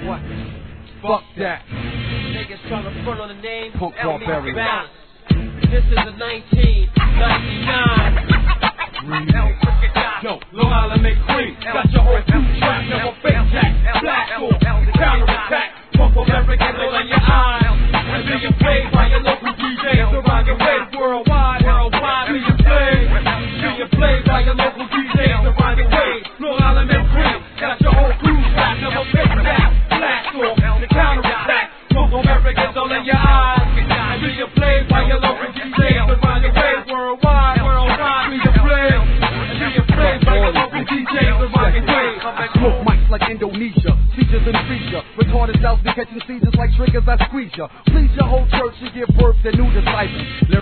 What? Fuck that. Niggas trying to front on the name. Punk Barbarian. This is a 1999. Yo, Long Island make cream. Got your whole crew trapped. Never fake jack. Black or counterattack. Punk American all in your eyes. And being played by your local DJs around the way worldwide. Being played by your local DJs around the way. Long Island make cream. Got your whole crew trapped. Never fake jack. Black or counterattack. Punk Americans all in your eyes. And being played by your local DJs around the way worldwide. Being played by your local DJs around the way. Smoke mics like Indonesia, teachers in Frisia. Retarded cells be catching seizures like triggers, I squeeze ya. Please your whole church to give birth to new disciples.